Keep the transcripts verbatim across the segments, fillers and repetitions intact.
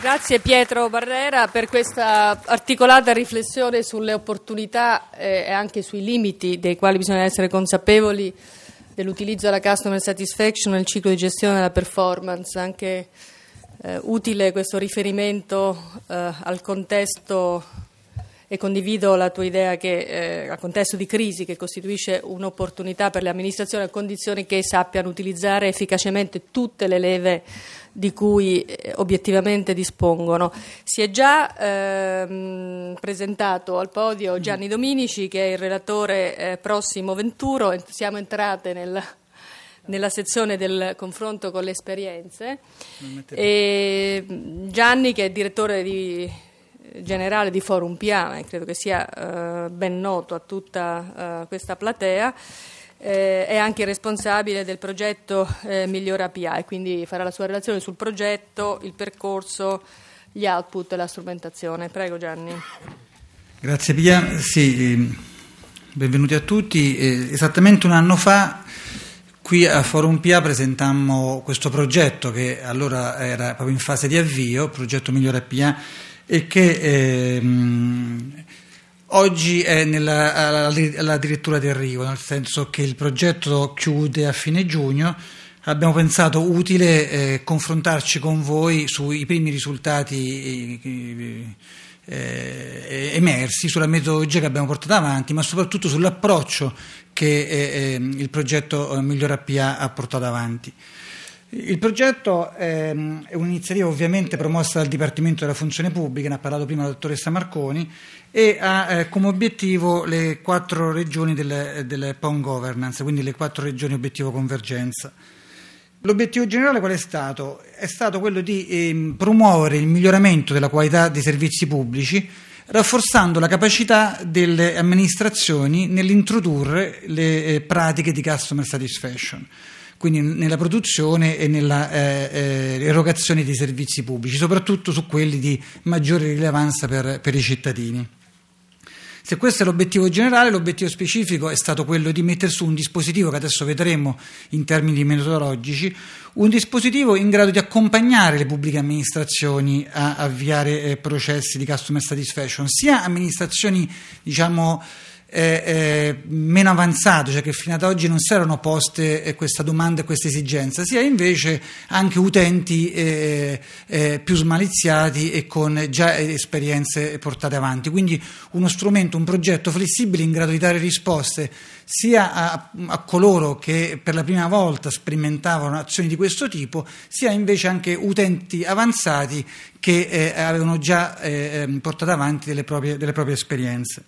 Grazie Pietro Barrera per questa articolata riflessione sulle opportunità eh, e anche sui limiti dei quali bisogna essere consapevoli dell'utilizzo della customer satisfaction nel ciclo di gestione della performance. Anche eh, utile questo riferimento eh, al contesto, e condivido la tua idea che eh, al contesto di crisi che costituisce un'opportunità per le amministrazioni a condizione che sappiano utilizzare efficacemente tutte le leve di cui eh, obiettivamente dispongono. Si è già ehm, presentato al podio Gianni Dominici, che è il relatore eh, prossimo venturo. Siamo entrate nel, nella sezione del confronto con le esperienze. E Gianni, che è direttore di, generale di Forum P A, credo che sia eh, ben noto a tutta eh, questa platea, Eh, è anche responsabile del progetto eh, Migliora P A e quindi farà la sua relazione sul progetto, il percorso, gli output e la strumentazione. Prego Gianni. Grazie Pia, sì, benvenuti a tutti. Eh, esattamente un anno fa qui a Forum P A presentammo questo progetto che allora era proprio in fase di avvio, progetto Migliora P A, e che ehm, oggi è nella, alla, alla dirittura di arrivo, nel senso che il progetto chiude a fine giugno. Abbiamo pensato utile eh, confrontarci con voi sui primi risultati eh, eh, emersi, sulla metodologia che abbiamo portato avanti, ma soprattutto sull'approccio che eh, il progetto Migliora P A ha portato avanti. Il progetto è un'iniziativa ovviamente promossa dal Dipartimento della Funzione Pubblica, ne ha parlato prima la dottoressa Marconi, e ha eh, come obiettivo le quattro regioni del, del P O N Governance, quindi le quattro regioni obiettivo convergenza. L'obiettivo generale qual è stato? È stato quello di eh, promuovere il miglioramento della qualità dei servizi pubblici, rafforzando la capacità delle amministrazioni nell'introdurre le eh, pratiche di customer satisfaction, quindi nella produzione e nella eh, eh, erogazione dei servizi pubblici, soprattutto su quelli di maggiore rilevanza per, per i cittadini. Se questo è l'obiettivo generale, l'obiettivo specifico è stato quello di mettere su un dispositivo che adesso vedremo in termini metodologici, un dispositivo in grado di accompagnare le pubbliche amministrazioni a avviare eh, processi di customer satisfaction, sia amministrazioni diciamo Eh, eh, meno avanzato, cioè che fino ad oggi non si erano poste eh, questa domanda e questa esigenza, sia invece anche utenti eh, eh, più smaliziati e con già esperienze portate avanti. Quindi uno strumento, un progetto flessibile in grado di dare risposte sia a, a coloro che per la prima volta sperimentavano azioni di questo tipo, sia invece anche utenti avanzati che eh, avevano già eh, portato avanti delle proprie, delle proprie esperienze.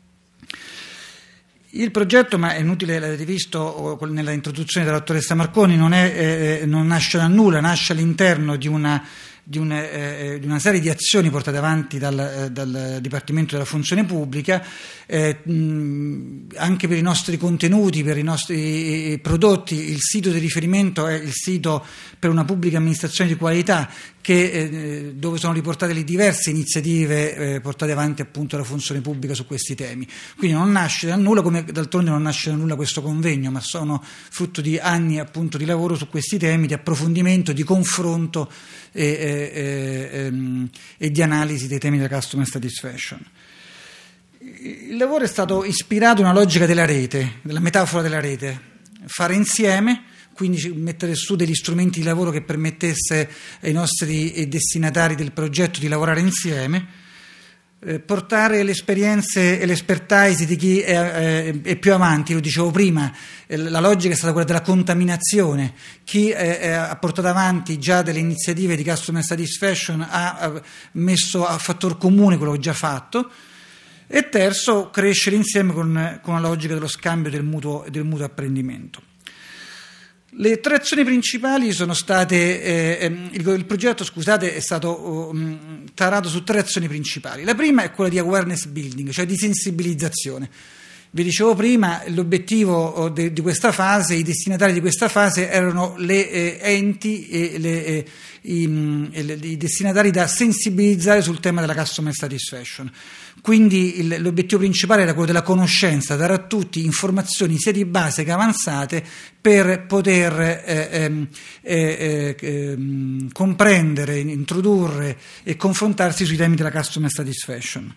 Il progetto, ma è inutile, l'avete visto nella introduzione della dottoressa Marconi, non, è, eh, non nasce da nulla, nasce all'interno di una, di, una, eh, di una serie di azioni portate avanti dal, dal Dipartimento della Funzione Pubblica, eh, mh, anche per i nostri contenuti, per i nostri prodotti. Il sito di riferimento è il sito per una pubblica amministrazione di qualità, che, eh, dove sono riportate le diverse iniziative eh, portate avanti appunto dalla funzione pubblica su questi temi. Quindi non nasce da nulla, come d'altronde non nasce da nulla questo convegno, ma sono frutto di anni appunto di lavoro su questi temi, di approfondimento, di confronto e, e, e, e di analisi dei temi della customer satisfaction. Il lavoro è stato ispirato a una logica della rete, della metafora della rete, fare insieme, quindi mettere su degli strumenti di lavoro che permettesse ai nostri destinatari del progetto di lavorare insieme, eh, portare le esperienze e l'expertise di chi è, è, è più avanti. Lo dicevo prima, eh, la logica è stata quella della contaminazione. Chi è, è, ha portato avanti già delle iniziative di customer satisfaction ha, ha messo a fattor comune quello che ho già fatto. E terzo, crescere insieme con, con la logica dello scambio del mutuo, del mutuo apprendimento. Le tre azioni principali sono state, eh, il, il progetto scusate, è stato um, tarato su tre azioni principali. La prima è quella di awareness building, cioè di sensibilizzazione. Vi dicevo prima, l'obiettivo de, di questa fase, i destinatari di questa fase erano le eh, enti e le, eh, i, e le, i destinatari da sensibilizzare sul tema della customer satisfaction. Quindi il, l'obiettivo principale era quello della conoscenza, dare a tutti informazioni sia di base che avanzate per poter eh, eh, eh, eh, comprendere, introdurre e confrontarsi sui temi della customer satisfaction.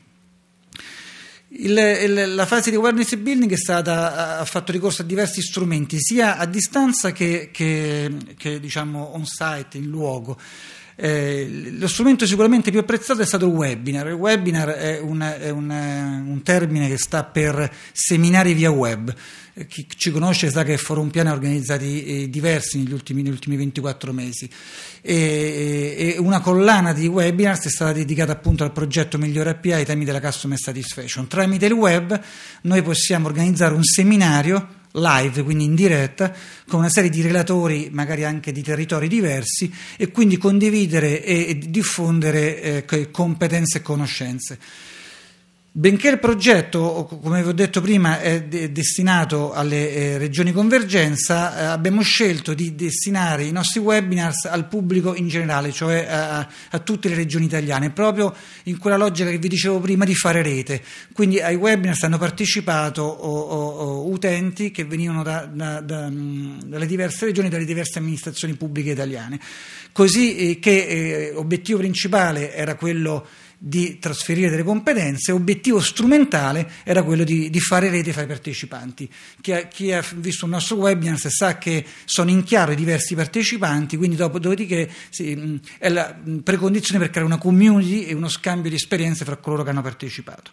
Il, il, la fase di awareness building è stata, ha fatto ricorso a diversi strumenti, sia a distanza che, che, che diciamo on site, in luogo. Eh, lo strumento sicuramente più apprezzato è stato il webinar. Il webinar è, un, è un, un termine che sta per seminari via web. Eh, chi ci conosce sa che Forum Pia ne ha organizzati eh, diversi negli ultimi, negli ultimi ventiquattro mesi e, e una collana di webinar è stata dedicata appunto al progetto Migliore A P A ai temi della customer satisfaction. Tramite il web noi possiamo organizzare un seminario live, quindi in diretta, con una serie di relatori magari anche di territori diversi, e quindi condividere e, e diffondere eh, competenze e conoscenze. Benché il progetto, come vi ho detto prima, è de- destinato alle eh, regioni convergenza, eh, abbiamo scelto di destinare i nostri webinars al pubblico in generale, cioè a, a tutte le regioni italiane, proprio in quella logica che vi dicevo prima di fare rete. Quindi ai webinars hanno partecipato o, o, o utenti che venivano da, da, da, dalle diverse regioni, dalle diverse amministrazioni pubbliche italiane. Così eh, che eh, obiettivo principale era quello di trasferire delle competenze, obiettivo strumentale era quello di, di fare rete fra i partecipanti. Chi ha, chi ha visto il nostro webinar sa che sono in chiaro i diversi partecipanti, quindi dopo, dopodiché sì, è la precondizione per creare una community e uno scambio di esperienze fra coloro che hanno partecipato.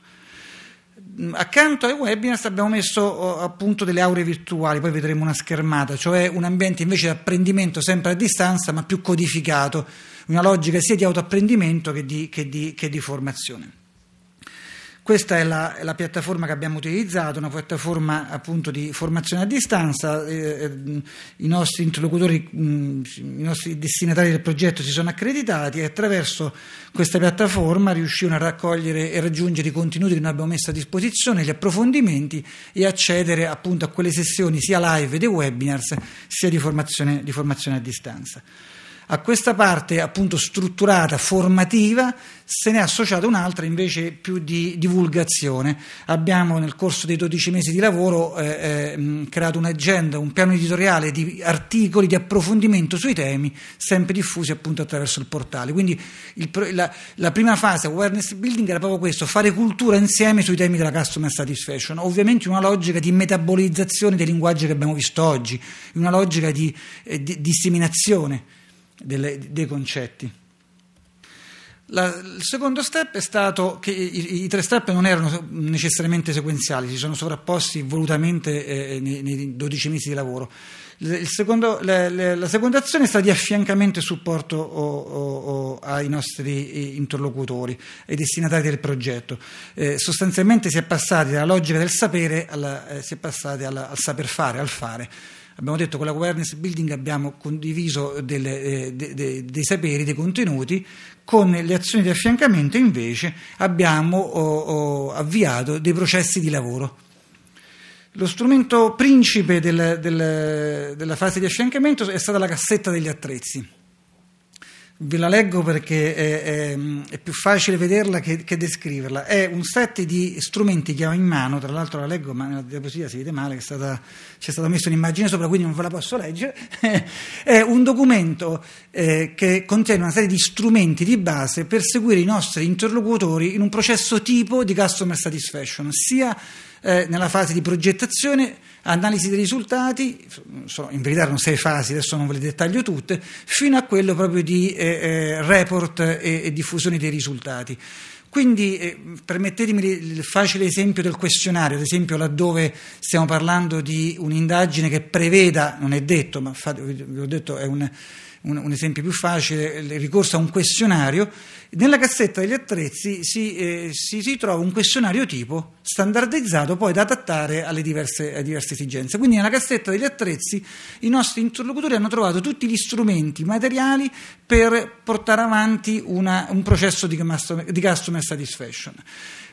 Accanto ai webinar abbiamo messo appunto delle aule virtuali, poi vedremo una schermata, cioè un ambiente invece di apprendimento sempre a distanza ma più codificato, una logica sia di autoapprendimento che di, che di, che di formazione. Questa è la, è la piattaforma che abbiamo utilizzato, una piattaforma appunto di formazione a distanza. Eh, i nostri interlocutori, mh, i nostri destinatari del progetto si sono accreditati e attraverso questa piattaforma riuscivano a raccogliere e raggiungere i contenuti che noi abbiamo messo a disposizione, gli approfondimenti, e accedere appunto a quelle sessioni sia live dei webinars sia di formazione, di formazione a distanza. A questa parte appunto strutturata, formativa, se ne è associata un'altra invece più di divulgazione. Abbiamo nel corso dei dodici mesi di lavoro eh, eh, creato un'agenda, un piano editoriale di articoli di approfondimento sui temi, sempre diffusi appunto attraverso il portale. Quindi il, la, la prima fase, awareness building, era proprio questo: fare cultura insieme sui temi della customer satisfaction, ovviamente in una logica di metabolizzazione dei linguaggi che abbiamo visto oggi, in una logica di, eh, di disseminazione Delle, dei concetti. La, il secondo step è stato che i, i tre step non erano necessariamente sequenziali, si sono sovrapposti volutamente eh, nei, nei dodici mesi di lavoro. Il secondo, la, la, la seconda azione è stata di affiancamento e supporto o, o, o ai nostri interlocutori, ai destinatari del progetto. Eh, sostanzialmente si è passati dalla logica del sapere alla, eh, si è passati alla, al saper fare, al fare. Abbiamo detto che con l'awareness building abbiamo condiviso delle, eh, de, de, dei saperi, dei contenuti. Con le azioni di affiancamento invece abbiamo oh, oh, avviato dei processi di lavoro. Lo strumento principe del, del, della fase di affiancamento è stata la cassetta degli attrezzi. Ve la leggo perché è, è, è più facile vederla che, che descriverla. È un set di strumenti che ho in mano, tra l'altro la leggo ma nella diapositiva si vede male, che è stata, c'è stata messa un'immagine sopra, quindi non ve la posso leggere. È un documento eh, che contiene una serie di strumenti di base per seguire i nostri interlocutori in un processo tipo di customer satisfaction, sia eh, nella fase di progettazione, analisi dei risultati, sono, in verità erano sei fasi, adesso non ve le dettaglio tutte, fino a quello proprio di eh, eh, report e, e diffusione dei risultati. Quindi eh, permettetemi il facile esempio del questionario, ad esempio laddove stiamo parlando di un'indagine che preveda, non è detto, ma fate, vi ho detto è un, un, un esempio più facile, il ricorso a un questionario. Nella cassetta degli attrezzi si, eh, si, si trova un questionario tipo standardizzato poi da adattare alle diverse, alle diverse esigenze. Quindi nella cassetta degli attrezzi i nostri interlocutori hanno trovato tutti gli strumenti materiali per portare avanti una, un processo di customer, di customer satisfaction.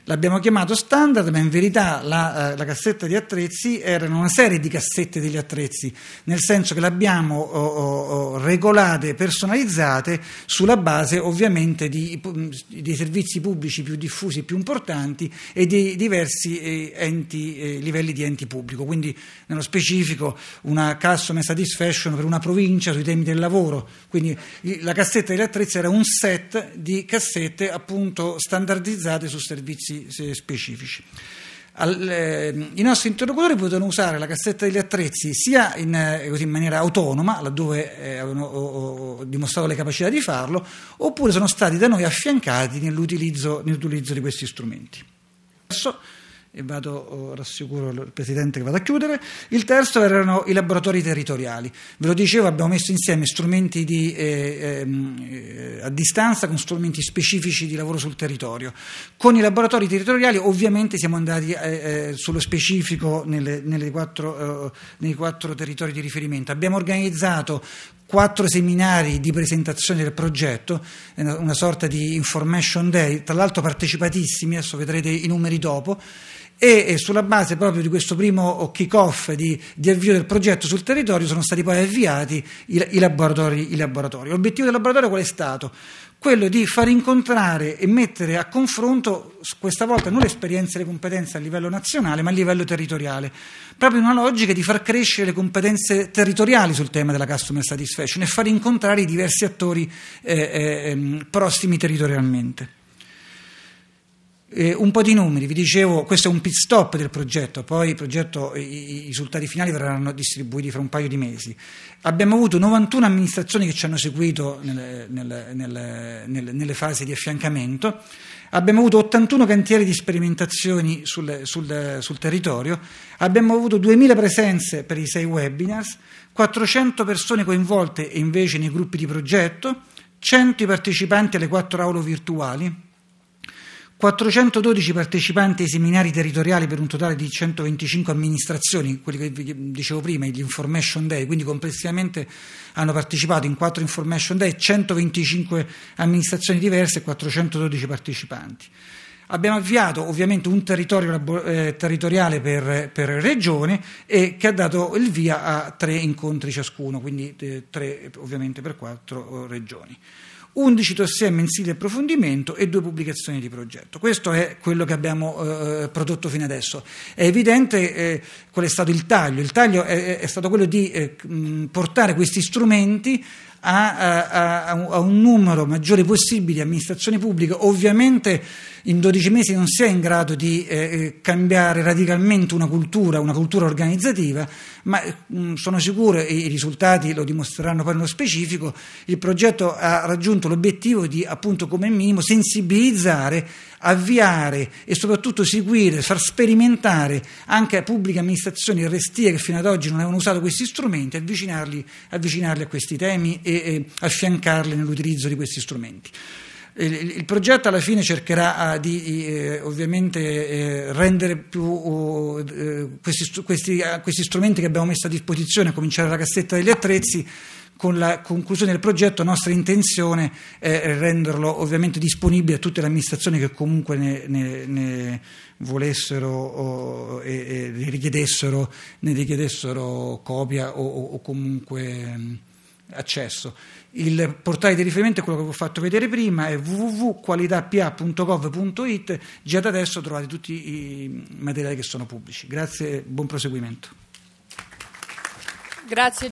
L'abbiamo chiamato standard, ma in verità la, la cassetta di attrezzi erano una serie di cassette degli attrezzi, nel senso che l'abbiamo oh, oh, regolate, personalizzate sulla base ovviamente di, dei servizi pubblici più diffusi e più importanti e di diversi eh, enti, eh, livelli di enti pubblico, quindi nello specifico una customer satisfaction per una provincia sui temi del lavoro, quindi la cassetta degli attrezzi era un set di cassette appunto standardizzate su servizi specifici. Al, eh, i nostri interlocutori potevano usare la cassetta degli attrezzi sia in, eh, così in maniera autonoma, laddove eh, avevano o, o, dimostrato le capacità di farlo, oppure sono stati da noi affiancati nell'utilizzo, nell'utilizzo di questi strumenti. Adesso, e vado, oh, rassicuro il Presidente che vado a chiudere. Il terzo erano i laboratori territoriali. Ve lo dicevo, abbiamo messo insieme strumenti di, eh, eh, a distanza con strumenti specifici di lavoro sul territorio. Con i laboratori territoriali ovviamente siamo andati eh, eh, sullo specifico nelle, nelle quattro, eh, nei quattro territori di riferimento. Abbiamo organizzato quattro seminari di presentazione del progetto, una sorta di information day, tra l'altro partecipatissimi, adesso vedrete i numeri dopo, e, e sulla base proprio di questo primo kick-off di, di avvio del progetto sul territorio sono stati poi avviati i, i, laboratori, i laboratori. L'obiettivo del laboratorio qual è stato? Quello di far incontrare e mettere a confronto questa volta non le esperienze e le competenze a livello nazionale ma a livello territoriale, proprio in una logica di far crescere le competenze territoriali sul tema della customer satisfaction e far incontrare i diversi attori eh, eh, prossimi territorialmente. Eh, un po' di numeri, vi dicevo, questo è un pit stop del progetto, poi il progetto, i, i risultati finali verranno distribuiti fra un paio di mesi. Abbiamo avuto novantuno amministrazioni che ci hanno seguito nelle, nelle, nelle, nelle, nelle fasi di affiancamento, abbiamo avuto ottantuno cantieri di sperimentazioni sul, sul, sul territorio, abbiamo avuto duemila presenze per i sei webinars, quattrocento persone coinvolte invece nei gruppi di progetto, cento partecipanti alle quattro aule virtuali, quattrocentododici partecipanti ai seminari territoriali per un totale di centoventicinque amministrazioni, quelli che vi dicevo prima, gli Information Day, quindi complessivamente hanno partecipato in quattro Information Day centoventicinque amministrazioni diverse e quattrocentododici partecipanti. Abbiamo avviato ovviamente un territorio eh, territoriale per, per regione e che ha dato il via a tre incontri ciascuno, quindi eh, tre ovviamente per quattro eh, regioni. undici dossier mensili di approfondimento e due pubblicazioni di progetto. Questo è quello che abbiamo eh, prodotto fino adesso. È evidente eh, qual è stato il taglio. Il taglio è, è stato quello di eh, portare questi strumenti a, a, a un numero maggiore possibile di amministrazioni pubbliche. Ovviamente in dodici mesi non si è in grado di eh, cambiare radicalmente una cultura, una cultura organizzativa, ma mh, sono sicuro, e i risultati lo dimostreranno poi nello specifico, il progetto ha raggiunto l'obiettivo di, appunto, come minimo avviare, avviare e soprattutto seguire, far sperimentare anche a pubbliche amministrazioni restie che fino ad oggi non avevano usato questi strumenti, avvicinarli, avvicinarli a questi temi e, e affiancarli nell'utilizzo di questi strumenti. Il, il progetto alla fine cercherà di eh, ovviamente eh, rendere più uh, questi, questi, questi strumenti che abbiamo messo a disposizione, a cominciare dalla cassetta degli attrezzi. Con la conclusione del progetto, nostra intenzione è renderlo ovviamente disponibile a tutte le amministrazioni che comunque ne, ne, ne volessero o, e, e richiedessero, ne richiedessero copia o, o comunque mh, accesso. Il portale di riferimento è quello che vi ho fatto vedere prima, è w w w punto qualità p a punto gov punto i t. Già da adesso trovate tutti i materiali che sono pubblici. Grazie e buon proseguimento. Grazie.